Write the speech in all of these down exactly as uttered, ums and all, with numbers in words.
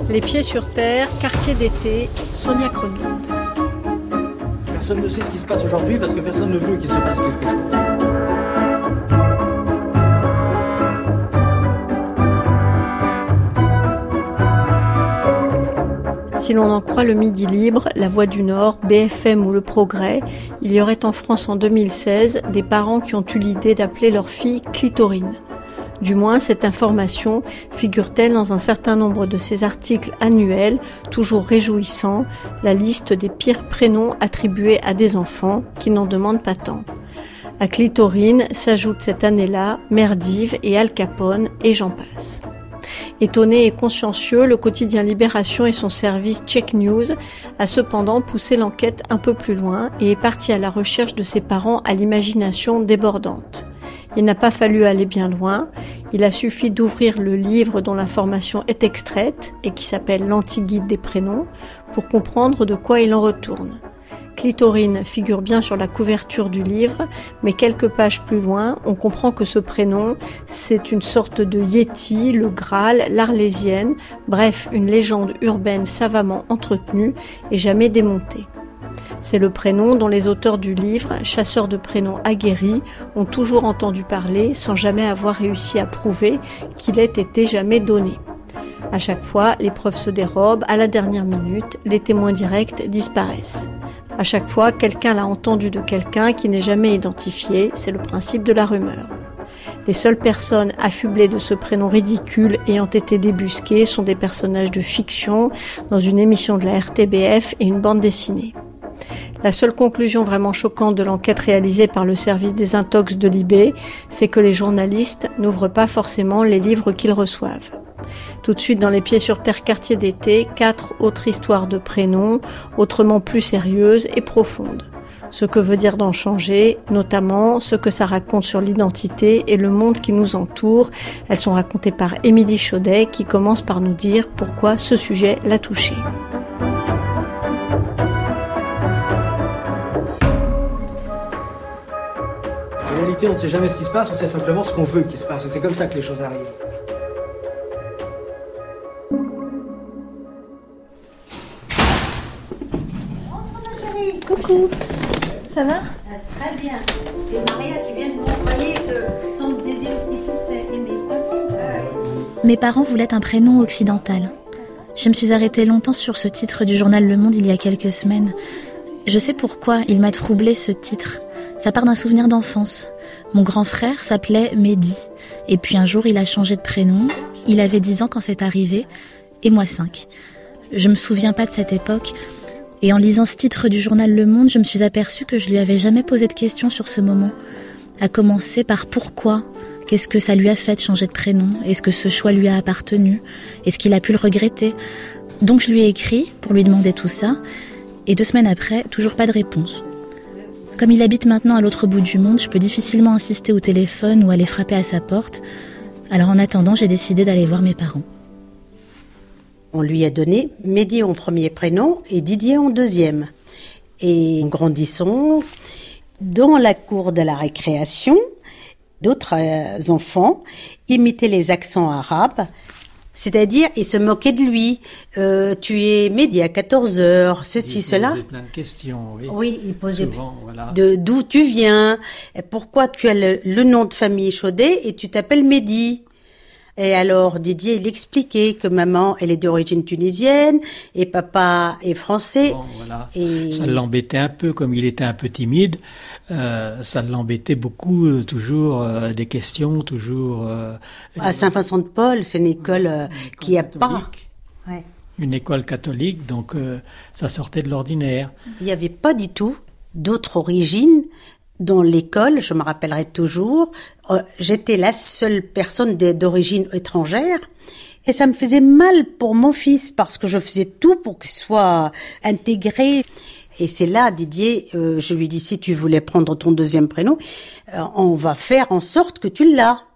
Les pieds sur terre, quartier d'été, Sonia Kronlund. Personne ne sait ce qui se passe aujourd'hui parce que personne ne veut qu'il se passe quelque chose. Si l'on en croit le Midi Libre, La Voix du Nord, B F M ou Le Progrès, il y aurait en France en deux mille seize des parents qui ont eu l'idée d'appeler leur fille Clitorine. Du moins, cette information figure-t-elle dans un certain nombre de ces articles annuels, toujours réjouissants, la liste des pires prénoms attribués à des enfants qui n'en demandent pas tant. À Clitorine s'ajoutent cette année-là Merdive et Al Capone et j'en passe. Étonné et consciencieux, le quotidien Libération et son service Check News a cependant poussé l'enquête un peu plus loin et est parti à la recherche de ses parents à l'imagination débordante. Il n'a pas fallu aller bien loin, il a suffi d'ouvrir le livre dont l'information est extraite et qui s'appelle l'Anti-guide des prénoms pour comprendre de quoi il en retourne. Clitorine figure bien sur la couverture du livre, mais quelques pages plus loin, on comprend que ce prénom, c'est une sorte de Yéti, le Graal, l'Arlésienne, bref, une légende urbaine savamment entretenue et jamais démontée. C'est le prénom dont les auteurs du livre, chasseurs de prénoms aguerris, ont toujours entendu parler sans jamais avoir réussi à prouver qu'il ait été jamais donné. À chaque fois, les preuves se dérobent, à la dernière minute, les témoins directs disparaissent. À chaque fois, quelqu'un l'a entendu de quelqu'un qui n'est jamais identifié, c'est le principe de la rumeur. Les seules personnes affublées de ce prénom ridicule ayant été débusquées sont des personnages de fiction dans une émission de la R T B F et une bande dessinée. La seule conclusion vraiment choquante de l'enquête réalisée par le service des intox de Libé, c'est que les journalistes n'ouvrent pas forcément les livres qu'ils reçoivent. Tout de suite dans les pieds sur terre quartier d'été, quatre autres histoires de prénoms, autrement plus sérieuses et profondes. Ce que veut dire d'en changer, notamment ce que ça raconte sur l'identité et le monde qui nous entoure. Elles sont racontées par Émilie Chaudet qui commence par nous dire pourquoi ce sujet l'a touchée. En réalité, on ne sait jamais ce qui se passe, on sait simplement ce qu'on veut qu'il se passe. Et c'est comme ça que les choses arrivent. Coucou, ça va? Ah, très bien. C'est Maria qui vient de m'envoyer que son deuxième petit-fils est aimé. Mes parents voulaient un prénom occidental. Je me suis arrêtée longtemps sur ce titre du journal Le Monde il y a quelques semaines. Je sais pourquoi il m'a troublé ce titre. Ça part d'un souvenir d'enfance. Mon grand frère s'appelait Mehdi. Et puis un jour, il a changé de prénom. Il avait dix ans quand c'est arrivé, et moi cinq. Je me souviens pas de cette époque. Et en lisant ce titre du journal Le Monde, je me suis aperçue que je lui avais jamais posé de questions sur ce moment. À commencer par pourquoi, qu'est-ce que ça lui a fait de changer de prénom, est-ce que ce choix lui a appartenu, est-ce qu'il a pu le regretter. Donc je lui ai écrit pour lui demander tout ça, et deux semaines après, toujours pas de réponse. Comme il habite maintenant à l'autre bout du monde, je peux difficilement insister au téléphone ou aller frapper à sa porte. Alors en attendant, j'ai décidé d'aller voir mes parents. On lui a donné Mehdi en premier prénom et Didier en deuxième. Et grandissant, dans la cour de la récréation, d'autres euh, enfants imitaient les accents arabes, c'est-à-dire ils se moquaient de lui. Euh, tu es Mehdi à quatorze heures, ceci, il cela. Il posait plein de questions, oui. Oui, il posait souvent, voilà. de d'où tu viens, pourquoi tu as le, le nom de famille Chaudet et tu t'appelles Mehdi. Et alors Didier, il expliquait que maman, elle est d'origine tunisienne et papa est français. Bon, voilà. Et ça l'embêtait un peu, comme il était un peu timide, euh, ça l'embêtait beaucoup, euh, toujours euh, des questions, toujours... Euh, à Saint-Vincent-de-Paul, c'est une école euh, qui a pas... Ouais. Une école catholique, donc euh, ça sortait de l'ordinaire. Il n'y avait pas du tout d'autres origines. Dans l'école, je me rappellerai toujours, euh, j'étais la seule personne d'origine étrangère et ça me faisait mal pour mon fils parce que je faisais tout pour qu'il soit intégré. Et c'est là, Didier, euh, je lui dis, si tu voulais prendre ton deuxième prénom, euh, on va faire en sorte que tu l'as.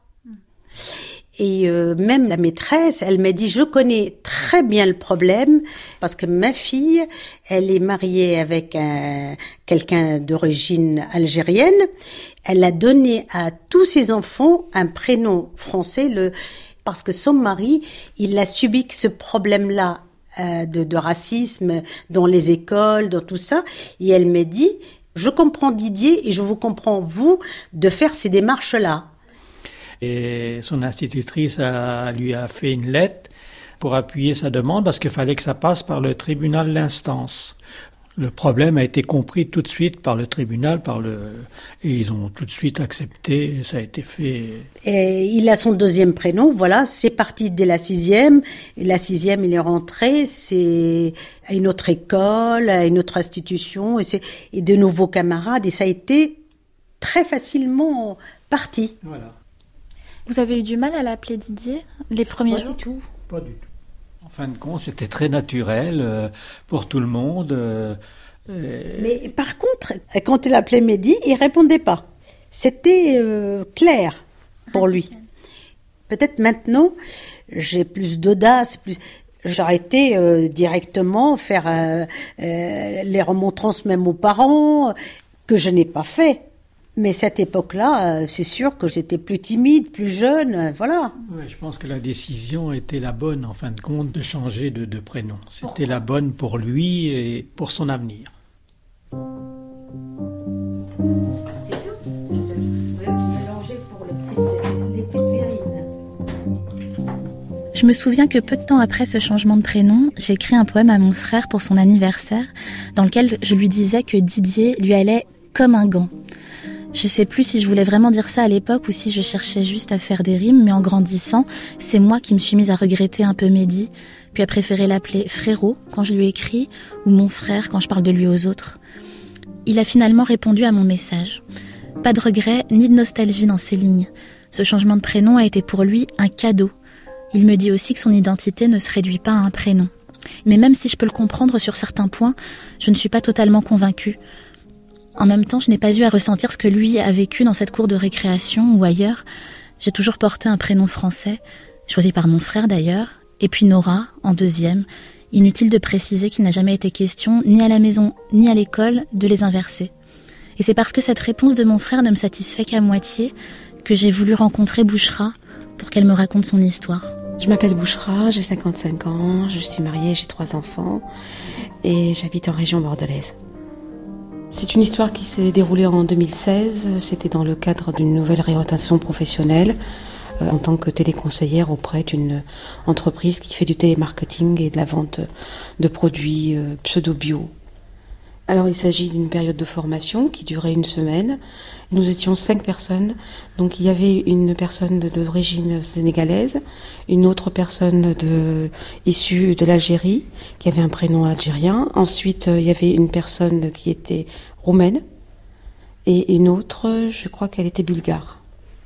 Et euh, même la maîtresse, elle m'a dit, je connais très bien le problème parce que ma fille, elle est mariée avec un, quelqu'un d'origine algérienne. Elle a donné à tous ses enfants un prénom français, le parce que son mari, il a subi ce problème-là euh, de, de racisme dans les écoles, dans tout ça. Et elle m'a dit, je comprends Didier et je vous comprends vous de faire ces démarches-là. Et son institutrice a, lui a fait une lettre pour appuyer sa demande parce qu'il fallait que ça passe par le tribunal d'instance. Le problème a été compris tout de suite par le tribunal, par le et ils ont tout de suite accepté, ça a été fait. Et il a son deuxième prénom, voilà, c'est parti dès la sixième. Et la sixième, il est rentré, c'est à une autre école, à une autre institution, et, c'est, et de nouveaux camarades, et ça a été très facilement parti. Voilà. Vous avez eu du mal à l'appeler Didier les premiers Pas jours? du tout, pas du tout. En fin de compte, c'était très naturel euh, pour tout le monde. Euh, et... Mais par contre, quand il appelait Mehdi, il répondait pas. C'était euh, clair pour lui. Peut-être maintenant, j'ai plus d'audace, plus. J'aurais été euh, directement faire euh, euh, les remontrances même aux parents, que je n'ai pas fait. Mais cette époque-là, c'est sûr que j'étais plus timide, plus jeune, voilà. Oui, je pense que la décision était la bonne, en fin de compte, de changer de, de prénom. C'était la bonne pour lui et pour son avenir. C'est tout. Je voulais mélanger pour les petites, les petites verrines. Je me souviens que peu de temps après ce changement de prénom, j'ai écrit un poème à mon frère pour son anniversaire, dans lequel je lui disais que Didier lui allait comme un gant. Je sais plus si je voulais vraiment dire ça à l'époque ou si je cherchais juste à faire des rimes, mais en grandissant, c'est moi qui me suis mise à regretter un peu Mehdi, puis à préférer l'appeler frérot quand je lui ai écrit, ou mon frère quand je parle de lui aux autres. Il a finalement répondu à mon message. Pas de regret ni de nostalgie dans ses lignes. Ce changement de prénom a été pour lui un cadeau. Il me dit aussi que son identité ne se réduit pas à un prénom. Mais même si je peux le comprendre sur certains points, je ne suis pas totalement convaincue. En même temps, je n'ai pas eu à ressentir ce que lui a vécu dans cette cour de récréation ou ailleurs. J'ai toujours porté un prénom français, choisi par mon frère d'ailleurs, et puis Nora, en deuxième. Inutile de préciser qu'il n'a jamais été question, ni à la maison, ni à l'école, de les inverser. Et c'est parce que cette réponse de mon frère ne me satisfait qu'à moitié que j'ai voulu rencontrer Bouchra pour qu'elle me raconte son histoire. Je m'appelle Bouchra, j'ai cinquante-cinq ans, je suis mariée, j'ai trois enfants et j'habite en région bordelaise. C'est une histoire qui s'est déroulée en deux mille seize. C'était dans le cadre d'une nouvelle réorientation professionnelle euh, en tant que téléconseillère auprès d'une entreprise qui fait du télémarketing et de la vente de produits euh, pseudo-bio. Alors il s'agit d'une période de formation qui durait une semaine. Nous étions cinq personnes. Donc il y avait une personne d'origine sénégalaise, une autre personne de, issue de l'Algérie qui avait un prénom algérien. Ensuite il y avait une personne qui était roumaine et une autre, je crois qu'elle était bulgare.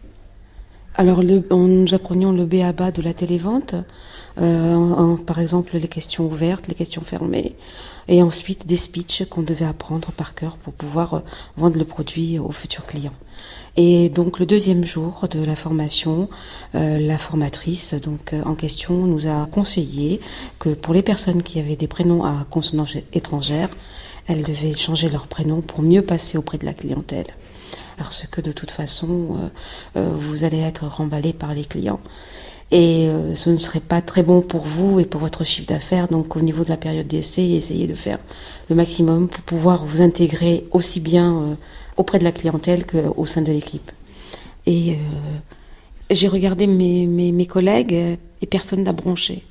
Alors le, on, nous apprenions le b a ba de la télévente, euh, en, en, par exemple les questions ouvertes, les questions fermées, et ensuite des speeches qu'on devait apprendre par cœur pour pouvoir euh, vendre le produit aux futurs clients. Et donc le deuxième jour de la formation, euh, la formatrice donc euh, en question nous a conseillé que pour les personnes qui avaient des prénoms à consonance étrangère, elles devaient changer leur prénom pour mieux passer auprès de la clientèle. Parce que de toute façon, euh, euh, vous allez être remballé par les clients. Et euh, ce ne serait pas très bon pour vous et pour votre chiffre d'affaires. Donc au niveau de la période d'essai, essayez de faire le maximum pour pouvoir vous intégrer aussi bien euh, auprès de la clientèle qu'au sein de l'équipe. Et euh, j'ai regardé mes, mes, mes collègues et personne n'a bronché.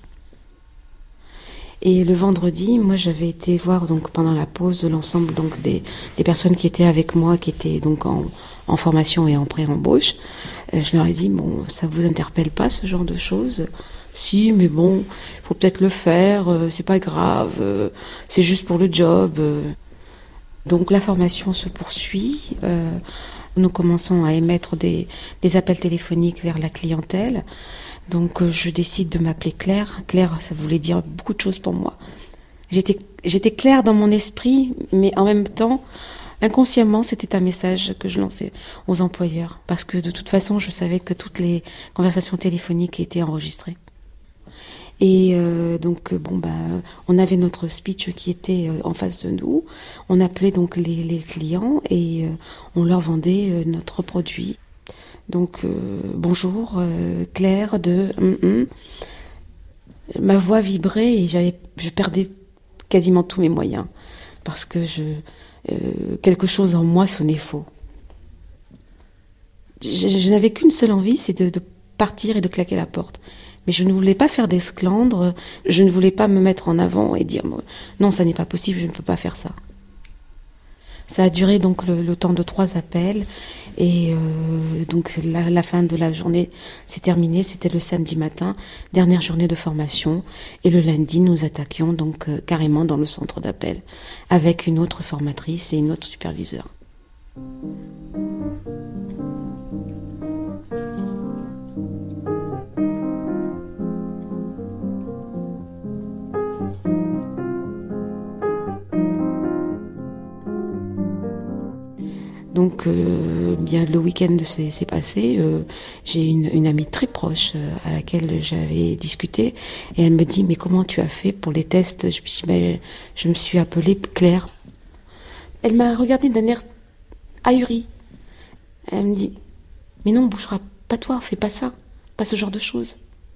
Et le vendredi, moi j'avais été voir donc pendant la pause l'ensemble donc des, des personnes qui étaient avec moi, qui étaient donc en, en formation et en pré-embauche. Euh, je leur ai dit bon, ça vous interpelle pas ce genre de choses ? Si, mais bon, il faut peut-être le faire. Euh, c'est pas grave. Euh, c'est juste pour le job. Euh. Donc la formation se poursuit. Euh, nous commençons à émettre des, des appels téléphoniques vers la clientèle. Donc euh, je décide de m'appeler Claire. Claire, ça voulait dire beaucoup de choses pour moi. J'étais, j'étais claire dans mon esprit, mais en même temps, inconsciemment, c'était un message que je lançais aux employeurs. Parce que de toute façon, je savais que toutes les conversations téléphoniques étaient enregistrées. Et euh, donc, bon, bah, on avait notre speech qui était euh, en face de nous. On appelait donc les, les clients et euh, on leur vendait euh, notre produit. Donc, euh, bonjour, euh, Claire de... Hum, hum. Ma voix vibrait et j'avais, je perdais quasiment tous mes moyens parce que je, euh, quelque chose en moi sonnait faux. Je, je n'avais qu'une seule envie, c'est de, de partir et de claquer la porte. Mais je ne voulais pas faire d'esclandre, je ne voulais pas me mettre en avant et dire non, ça n'est pas possible, je ne peux pas faire ça. Ça a duré donc le, le temps de trois appels et euh, donc la, la fin de la journée s'est terminée, c'était le samedi matin, dernière journée de formation et le lundi nous attaquions donc euh, carrément dans le centre d'appel avec une autre formatrice et une autre superviseure. Donc, euh, bien le week-end s'est, s'est passé. Euh, j'ai une, une amie très proche euh, à laquelle j'avais discuté et elle me dit mais comment tu as fait pour les tests? Je me suis dit, ben, je me suis appelée Claire. Elle m'a regardée d'un air ahuri. Elle me dit mais non, Bouchra, pas toi, fais pas ça, pas ce genre de choses.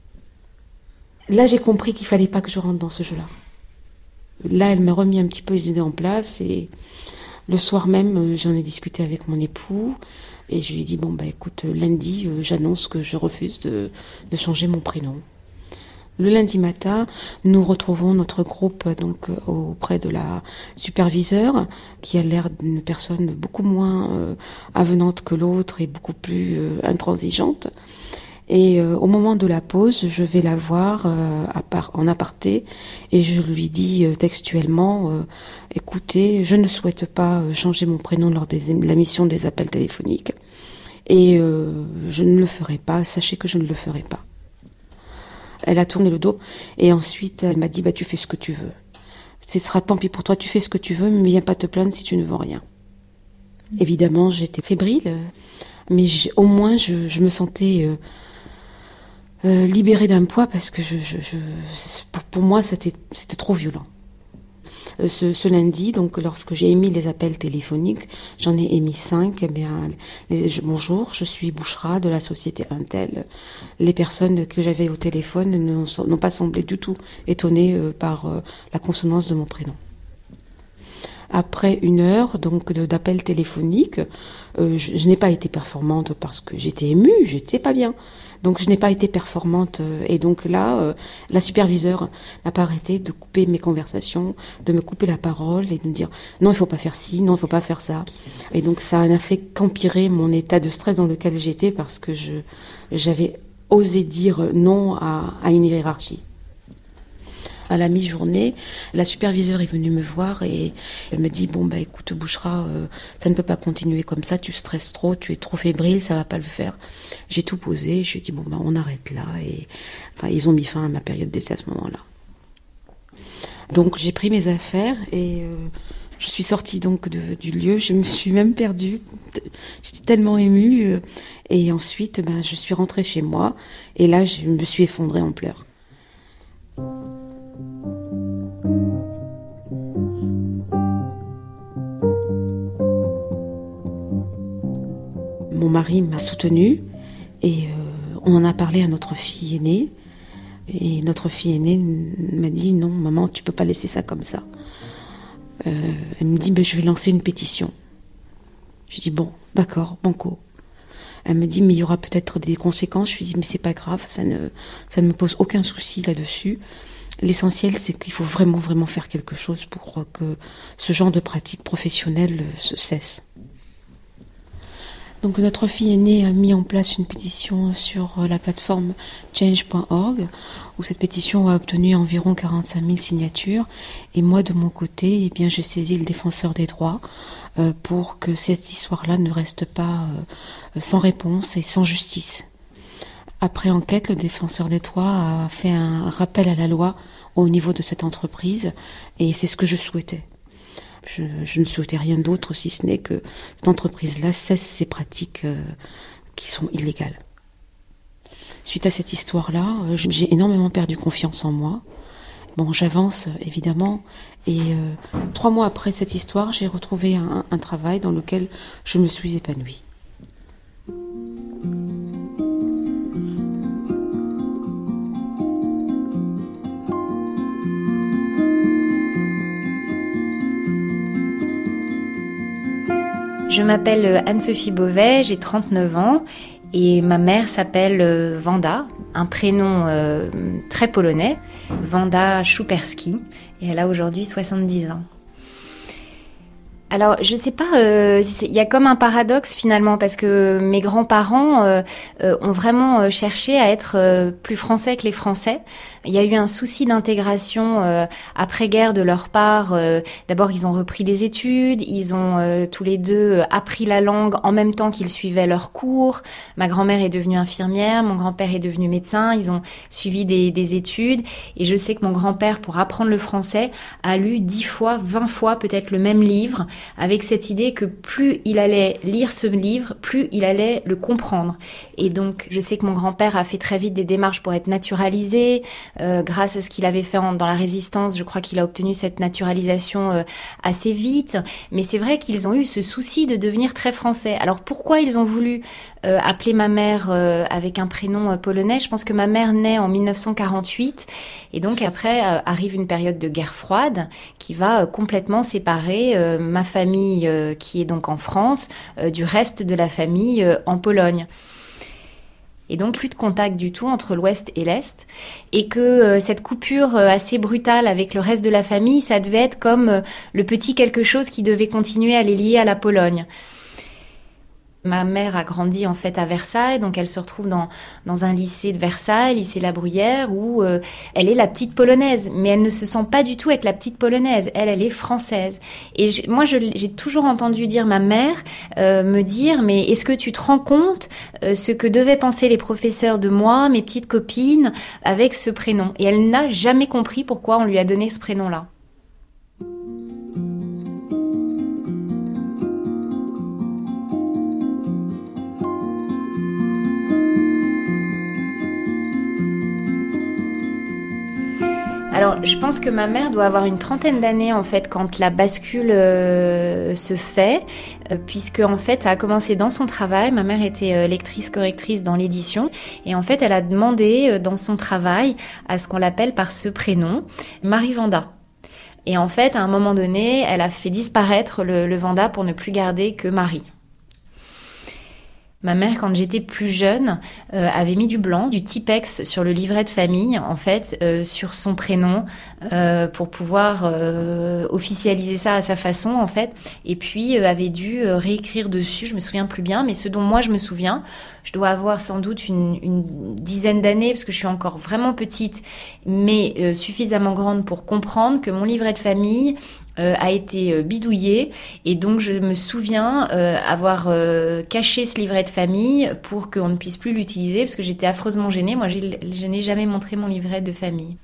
Là, j'ai compris qu'il fallait pas que je rentre dans ce jeu-là. Là, elle m'a remis un petit peu les idées en place et le soir même, j'en ai discuté avec mon époux et je lui ai dit, bon, bah écoute, lundi, j'annonce que je refuse de, de changer mon prénom. Le lundi matin, nous retrouvons notre groupe donc auprès de la superviseure qui a l'air d'une personne beaucoup moins euh, avenante que l'autre et beaucoup plus euh, intransigeante. Et euh, au moment de la pause, je vais la voir euh, à part, en aparté et je lui dis euh, textuellement euh, « Écoutez, je ne souhaite pas euh, changer mon prénom lors de la mission des appels téléphoniques et euh, je ne le ferai pas, sachez que je ne le ferai pas. » Elle a tourné le dos et ensuite elle m'a dit bah, « Tu fais ce que tu veux. Ce sera tant pis pour toi, tu fais ce que tu veux, mais viens pas te plaindre si tu ne vends rien. » Évidemment, j'étais fébrile, mais au moins je, je me sentais... Euh, Euh, libérée d'un poids parce que je, je, je, pour, pour moi c'était, c'était trop violent. Euh, ce, ce lundi, donc lorsque j'ai émis les appels téléphoniques, j'en ai émis cinq. Eh bien, les, je, bonjour, je suis Bouchra de la société Intel. Les personnes que j'avais au téléphone n'ont, n'ont pas semblé du tout étonnées euh, par euh, la consonance de mon prénom. Après une heure donc de, d'appel téléphonique, euh, je, je n'ai pas été performante parce que j'étais émue, j'étais pas bien. Donc je n'ai pas été performante et donc là, euh, la superviseure n'a pas arrêté de couper mes conversations, de me couper la parole et de me dire non, il faut pas faire ci, non, il faut pas faire ça. Et donc ça n'a fait qu'empirer mon état de stress dans lequel j'étais parce que je, j'avais osé dire non à, à une hiérarchie. À la mi-journée, la superviseure est venue me voir et elle me dit bon bah écoute Bouchra, euh, ça ne peut pas continuer comme ça, tu stresses trop, tu es trop fébrile, ça va pas le faire. J'ai tout posé, je lui ai dit bon bah on arrête là et enfin ils ont mis fin à ma période d'essai à ce moment-là. Donc j'ai pris mes affaires et euh, je suis sortie donc de, du lieu, je me suis même perdue, j'étais tellement émue euh, et ensuite ben je suis rentrée chez moi et là je me suis effondrée en pleurs. Mon mari m'a soutenue et euh, on en a parlé à notre fille aînée. Et notre fille aînée m'a dit « Non, maman, tu peux pas laisser ça comme ça. Euh, » Elle me dit ben, « Je vais lancer une pétition. » Je dis « Bon, d'accord, banco. » Elle me dit « Mais il y aura peut-être des conséquences. » Je lui dis « Mais c'est pas grave, ça ne, ça ne me pose aucun souci là-dessus. L'essentiel, c'est qu'il faut vraiment, vraiment faire quelque chose pour que ce genre de pratique professionnelle se cesse. » Donc notre fille aînée a mis en place une pétition sur la plateforme change point org où cette pétition a obtenu environ quarante-cinq mille signatures et moi de mon côté eh bien, j'ai saisi le défenseur des droits euh, pour que cette histoire-là ne reste pas euh, sans réponse et sans justice. Après enquête, le défenseur des droits a fait un rappel à la loi au niveau de cette entreprise et c'est ce que je souhaitais. Je, je ne souhaitais rien d'autre si ce n'est que cette entreprise-là cesse ses pratiques euh, qui sont illégales. Suite à cette histoire-là, euh, j'ai énormément perdu confiance en moi. Bon, j'avance évidemment et euh, trois mois après cette histoire, j'ai retrouvé un, un travail dans lequel je me suis épanouie. Je m'appelle Anne-Sophie Beauvais, j'ai trente-neuf ans et ma mère s'appelle Wanda, un prénom euh, très polonais, Wanda Szuperski, et elle a aujourd'hui soixante-dix ans. Alors, je sais pas, il euh, y a comme un paradoxe finalement, parce que mes grands-parents euh, euh, ont vraiment cherché à être euh, plus français que les Français. Il y a eu un souci d'intégration euh, après-guerre de leur part. Euh, d'abord, ils ont repris des études, ils ont euh, tous les deux appris la langue en même temps qu'ils suivaient leurs cours. Ma grand-mère est devenue infirmière, mon grand-père est devenu médecin, ils ont suivi des, des études. Et je sais que mon grand-père, pour apprendre le français, a lu dix fois, vingt fois peut-être le même livre, avec cette idée que plus il allait lire ce livre, plus il allait le comprendre. Et donc, je sais que mon grand-père a fait très vite des démarches pour être naturalisé. Euh, grâce à ce qu'il avait fait en, dans la Résistance, je crois qu'il a obtenu cette naturalisation euh, assez vite. Mais c'est vrai qu'ils ont eu ce souci de devenir très français. Alors, pourquoi ils ont voulu euh, appeler ma mère euh, avec un prénom euh, polonais ? Je pense que ma mère naît en dix-neuf cent quarante-huit. Et donc, après, euh, arrive une période de guerre froide qui va euh, complètement séparer euh, ma famille euh, qui est donc en France euh, du reste de la famille euh, en Pologne. Et donc plus de contact du tout entre l'Ouest et l'Est, et que euh, cette coupure euh, assez brutale avec le reste de la famille, ça devait être comme euh, le petit quelque chose qui devait continuer à les lier à la Pologne. Ma mère a grandi en fait à Versailles, donc elle se retrouve dans, dans un lycée de Versailles, lycée La Bruyère, où euh, elle est la petite polonaise, mais elle ne se sent pas du tout être la petite polonaise, elle, elle est française. Et j'ai, moi, je, j'ai toujours entendu dire ma mère euh, me dire, mais est-ce que tu te rends compte euh, ce que devaient penser les professeurs de moi, mes petites copines, avec ce prénom ? Et elle n'a jamais compris pourquoi on lui a donné ce prénom-là. Alors, je pense que ma mère doit avoir une trentaine d'années, en fait, quand la bascule euh, se fait, euh, puisque, en fait, ça a commencé dans son travail. Ma mère était euh, lectrice-correctrice dans l'édition. Et, en fait, elle a demandé, euh, dans son travail, à ce qu'on l'appelle par ce prénom, Marie Wanda. Et, en fait, à un moment donné, elle a fait disparaître le, le Wanda pour ne plus garder que Marie. Ma mère, quand j'étais plus jeune, euh, avait mis du blanc, du Tipex sur le livret de famille, en fait, euh, sur son prénom, euh, pour pouvoir euh, officialiser ça à sa façon, en fait. Et puis, euh, avait dû euh, réécrire dessus, je me souviens plus bien, mais ce dont moi je me souviens, je dois avoir sans doute une, une dizaine d'années, parce que je suis encore vraiment petite, mais euh, suffisamment grande pour comprendre que mon livret de famille Euh, a été euh, bidouillé, et donc je me souviens euh, avoir euh, caché ce livret de famille pour qu'on ne puisse plus l'utiliser, parce que j'étais affreusement gênée. Moi, j'ai, je n'ai jamais montré mon livret de famille.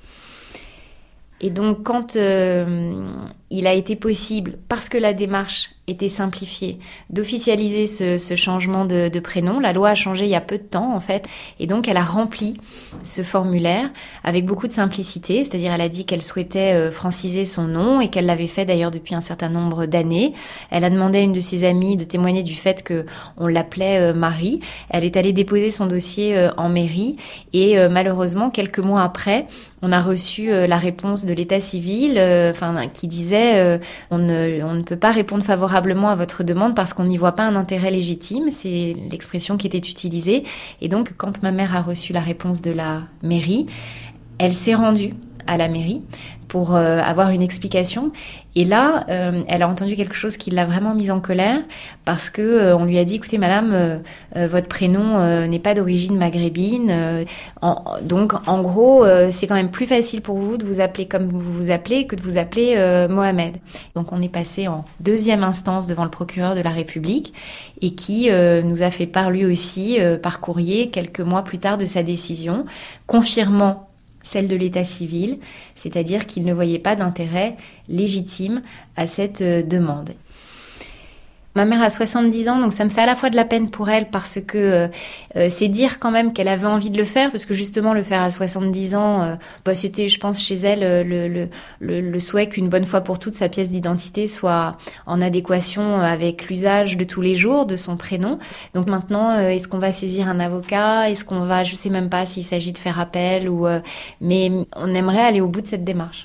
Et donc, quand euh, il a été possible, parce que la démarche était simplifiée, d'officialiser ce, ce changement de, de prénom, la loi a changé il y a peu de temps, en fait, et donc elle a rempli ce formulaire avec beaucoup de simplicité, c'est-à-dire elle a dit qu'elle souhaitait euh, franciser son nom, et qu'elle l'avait fait d'ailleurs depuis un certain nombre d'années. Elle a demandé à une de ses amies de témoigner du fait qu'on l'appelait euh, Marie. Elle est allée déposer son dossier euh, en mairie, et euh, malheureusement, quelques mois après, on a reçu euh, la réponse de l'état civil, euh, enfin, qui disait euh, on, ne, on ne peut pas répondre favorablement à votre demande parce qu'on n'y voit pas un intérêt légitime. C'est l'expression qui était utilisée. Et donc, quand ma mère a reçu la réponse de la mairie, elle s'est rendue à la mairie pour euh, avoir une explication. Et là, euh, elle a entendu quelque chose qui l'a vraiment mise en colère, parce que euh, on lui a dit, écoutez madame, euh, euh, votre prénom euh, n'est pas d'origine maghrébine, euh, en, donc en gros, euh, c'est quand même plus facile pour vous de vous appeler comme vous vous appelez que de vous appeler euh, Mohamed. Donc on est passé en deuxième instance devant le procureur de la République, et qui euh, nous a fait part lui aussi euh, par courrier quelques mois plus tard de sa décision, confirmant celle de l'état civil, c'est-à-dire qu'il ne voyait pas d'intérêt légitime à cette demande. Ma mère a soixante-dix ans, donc ça me fait à la fois de la peine pour elle, parce que euh, c'est dire quand même qu'elle avait envie de le faire, parce que justement le faire à soixante-dix ans, euh, bah, c'était, je pense, chez elle le, le, le, le souhait qu'une bonne fois pour toutes sa pièce d'identité soit en adéquation avec l'usage de tous les jours de son prénom. Donc maintenant, euh, est-ce qu'on va saisir un avocat ? Est-ce qu'on va, je sais même pas s'il s'agit de faire appel, ou, euh, mais on aimerait aller au bout de cette démarche.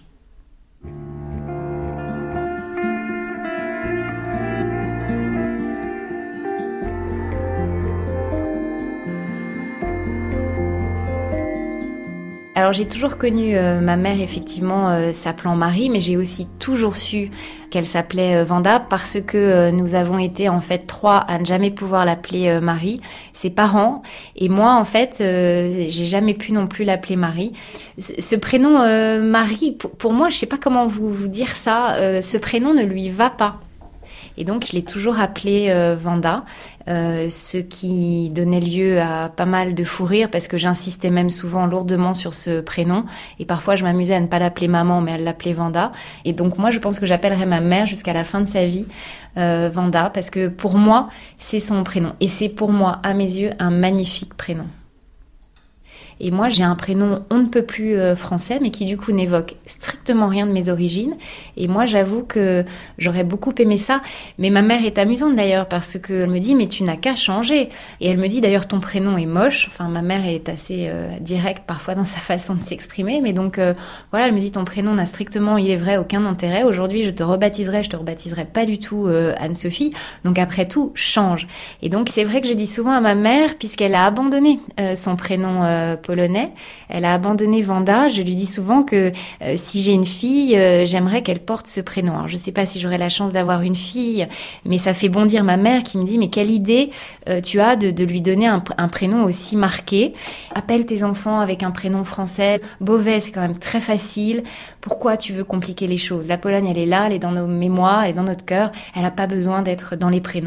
Alors j'ai toujours connu euh, ma mère effectivement euh, s'appelant Marie, mais j'ai aussi toujours su qu'elle s'appelait euh, Vanda parce que euh, nous avons été en fait trois à ne jamais pouvoir l'appeler euh, Marie, ses parents, et moi en fait euh, j'ai jamais pu non plus l'appeler Marie. Ce, ce prénom euh, Marie, pour, pour moi, je sais pas comment vous, vous dire ça, euh, ce prénom ne lui va pas. Et donc, je l'ai toujours appelée euh, Vanda, euh, ce qui donnait lieu à pas mal de fou rire parce que j'insistais même souvent lourdement sur ce prénom. Et parfois, je m'amusais à ne pas l'appeler maman, mais à l'appeler Vanda. Et donc, moi, je pense que j'appellerai ma mère jusqu'à la fin de sa vie euh, Vanda parce que pour moi, c'est son prénom. Et c'est pour moi, à mes yeux, un magnifique prénom. Et moi, j'ai un prénom on ne peut plus euh, français, mais qui du coup n'évoque strictement rien de mes origines. Et moi, j'avoue que j'aurais beaucoup aimé ça. Mais ma mère est amusante d'ailleurs, parce qu'elle me dit « mais tu n'as qu'à changer ». Et elle me dit d'ailleurs « ton prénom est moche ». Enfin, ma mère est assez euh, directe parfois dans sa façon de s'exprimer. Mais donc, euh, voilà, elle me dit « ton prénom n'a strictement, il est vrai, aucun intérêt. Aujourd'hui, je te rebaptiserai, je te rebaptiserai pas du tout euh, Anne-Sophie. Donc après tout, change ». Et donc, c'est vrai que je dis souvent à ma mère, puisqu'elle a abandonné euh, son prénom euh, polonais. Elle a abandonné Vanda. Je lui dis souvent que euh, si j'ai une fille, euh, j'aimerais qu'elle porte ce prénom. Alors, je ne sais pas si j'aurai la chance d'avoir une fille, mais ça fait bondir ma mère qui me dit « mais quelle idée euh, tu as de, de lui donner un, un prénom aussi marqué. Appelle tes enfants avec un prénom français. Beauvais, c'est quand même très facile. Pourquoi tu veux compliquer les choses ? La Pologne, elle est là, elle est dans nos mémoires, elle est dans notre cœur. Elle n'a pas besoin d'être dans les prénoms. »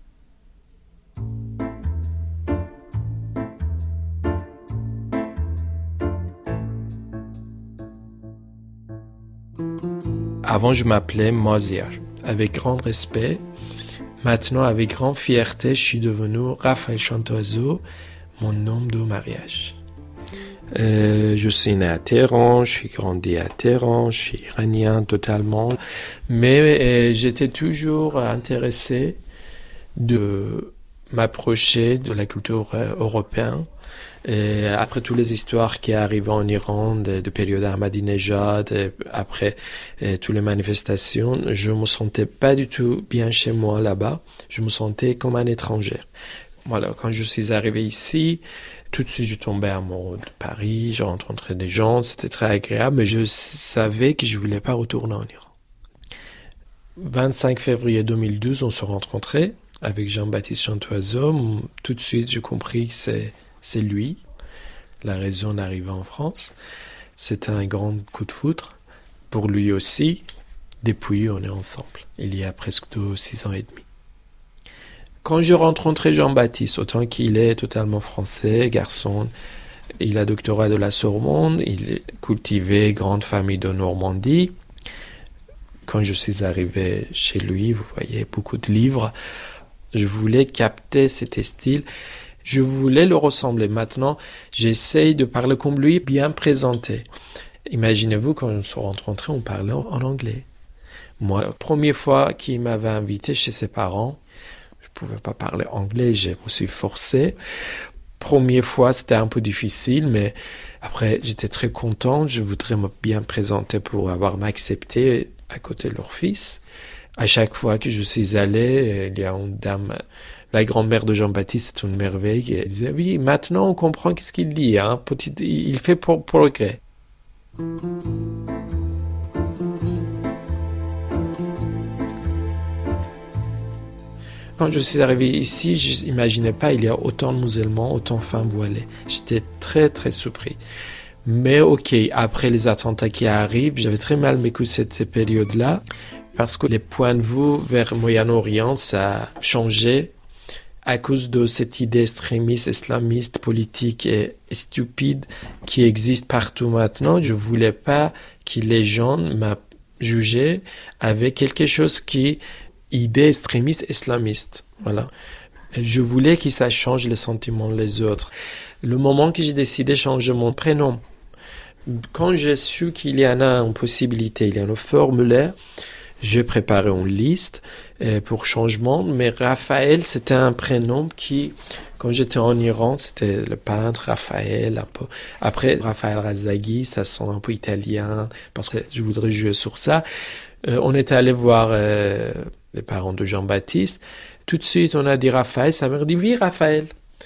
Avant, je m'appelais Mosier, avec grand respect. Maintenant, avec grande fierté, je suis devenu Raphaël Chantoiseau, mon nom de mariage. Euh, je suis né à Téhéran, je suis grandi à Téhéran, je suis iranien totalement. Mais euh, j'étais toujours intéressé de m'approcher de la culture euh, européenne. Et après toutes les histoires qui arrivaient en Iran, de, de période Ahmadinejad, et après et toutes les manifestations, je me sentais pas du tout bien chez moi là-bas. Je me sentais comme un étranger. Voilà, quand je suis arrivé ici, tout de suite je tombais amoureux de Paris, j'ai rencontré des gens, c'était très agréable, mais je savais que je voulais pas retourner en Iran. vingt-cinq février deux mille douze, on se rencontrait avec Jean-Baptiste Chantoiseau. Tout de suite, j'ai compris que c'est C'est lui, la raison d'arriver en France. C'était un grand coup de foudre pour lui aussi. Depuis, on est ensemble, il y a presque six ans et demi. Quand je rencontrais Jean-Baptiste, autant qu'il est totalement français, garçon, il a doctorat de la Sorbonne, il est cultivé, grande famille de Normandie. Quand je suis arrivé chez lui, vous voyez, beaucoup de livres. Je voulais capter cet style. Je voulais le ressembler. Maintenant, j'essaye de parler comme lui, bien présenté. Imaginez-vous, quand on se rencontrait, on parlait en anglais. Moi, la première fois qu'il m'avait invité chez ses parents, je ne pouvais pas parler anglais, je me suis forcé. Première fois, c'était un peu difficile, mais après, j'étais très content. Je voudrais me bien présenter pour avoir m'accepté à côté de leur fils. À chaque fois que je suis allé, il y a une dame... La grand-mère de Jean-Baptiste, c'est une merveille. Elle disait, oui, maintenant on comprend ce qu'il dit. Hein. Petit, il fait pour progrès. Quand je suis arrivé ici, je n'imaginais pas il y a autant de musulmans, autant de femmes voilées. J'étais très, très surpris. Mais ok, après les attentats qui arrivent, j'avais très mal vécu cette période-là, parce que les points de vue vers le Moyen-Orient, ça a changé. À cause de cette idée extrémiste, islamiste, politique et, et stupide qui existe partout maintenant, je ne voulais pas que les gens m'aient jugé avec quelque chose qui est idée extrémiste, islamiste. Voilà. Je voulais que ça change les sentiments des autres. Le moment que j'ai décidé de changer mon prénom, quand j'ai su qu'il y en a une possibilité, il y a un formulaire, j'ai préparé une liste euh, pour changement, mais Raphaël, c'était un prénom qui, quand j'étais en Iran, c'était le peintre Raphaël. Un peu. Après, Raphaël Razaghi, ça sent un peu italien, parce que je voudrais jouer sur ça. Euh, on était allé voir euh, les parents de Jean-Baptiste. Tout de suite, on a dit Raphaël. Sa mère dit oui, Raphaël.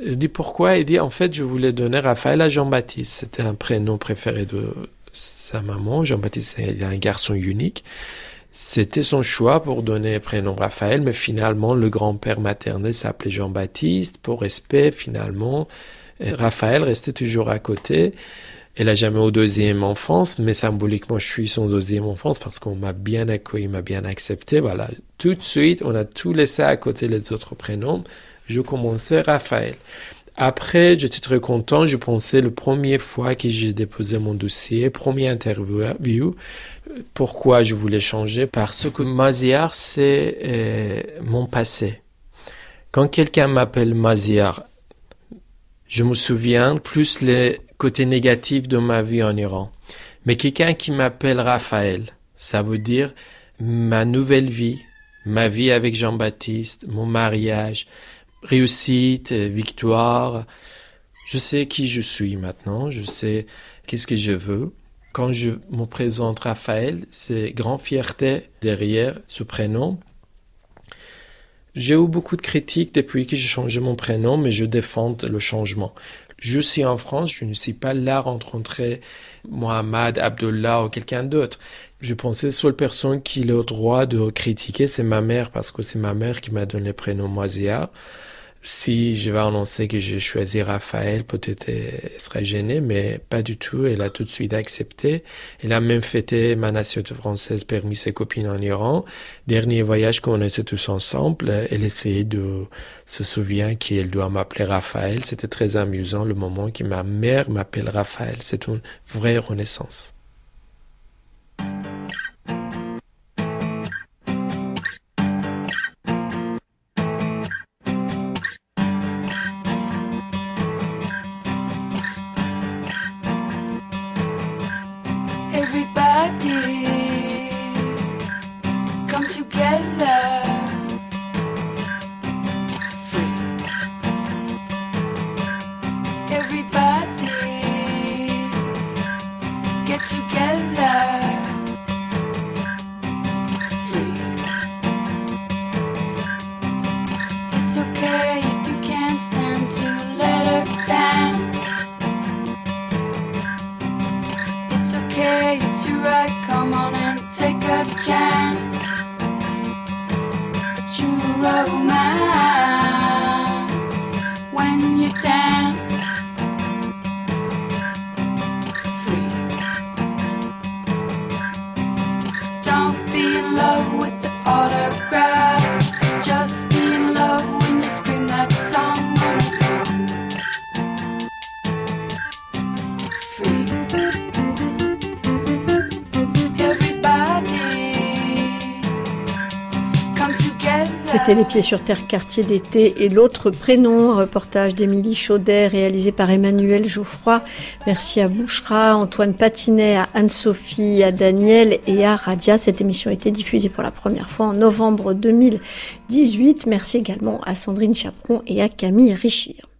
Je dis pourquoi? Il dit en fait je voulais donner Raphaël à Jean-Baptiste. C'était un prénom préféré de sa maman. Jean-Baptiste est un garçon unique. C'était son choix pour donner le prénom Raphaël, mais finalement le grand-père maternel s'appelait Jean-Baptiste. Pour respect, finalement, Raphaël restait toujours à côté. Elle n'a jamais eu deuxième enfance, mais symboliquement, je suis son deuxième enfance parce qu'on m'a bien accueilli, m'a bien accepté. Voilà, tout de suite, on a tout laissé à côté les autres prénoms. Je commençais Raphaël. Après, j'étais très content. Je pensais la première fois que j'ai déposé mon dossier, première interview, pourquoi je voulais changer? Parce que Maziar, c'est euh, mon passé. Quand quelqu'un m'appelle Maziar, je me souviens plus les côtés négatifs de ma vie en Iran. Mais quelqu'un qui m'appelle Raphaël, ça veut dire ma nouvelle vie, ma vie avec Jean-Baptiste, mon mariage, réussite, victoire. Je sais qui je suis maintenant, je sais qu'est-ce que je veux. Quand je me présente Raphaël, c'est grande fierté derrière ce prénom. J'ai eu beaucoup de critiques depuis que j'ai changé mon prénom, mais je défends le changement. Je suis en France, je ne suis pas là rencontrer Mohamed, Abdullah ou quelqu'un d'autre. Je pensais que la seule personne qui a le droit de critiquer, c'est ma mère, parce que c'est ma mère qui m'a donné le prénom Maziar. Si je vais annoncer que j'ai choisi Raphaël, peut-être elle serait gênée, mais pas du tout. Elle a tout de suite accepté. Elle a même fêté ma nationalité française parmi ses copines en Iran. Dernier voyage qu'on était tous ensemble, elle essayait de se souvenir qu'elle doit m'appeler Raphaël. C'était très amusant le moment que ma mère m'appelle Raphaël. C'est une vraie renaissance. C'était Les Pieds sur Terre, quartier d'été et l'autre prénom, reportage d'Émilie Chaudet réalisé par Emmanuel Geoffroy. Merci à Bouchra, Antoine Patinet, à Anne-Sophie, à Daniel et à Radia. Cette émission a été diffusée pour la première fois en novembre deux mille dix-huit. Merci également à Sandrine Chaperon et à Camille Richir.